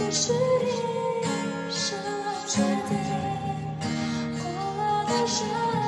故事里是我决定，过了的山。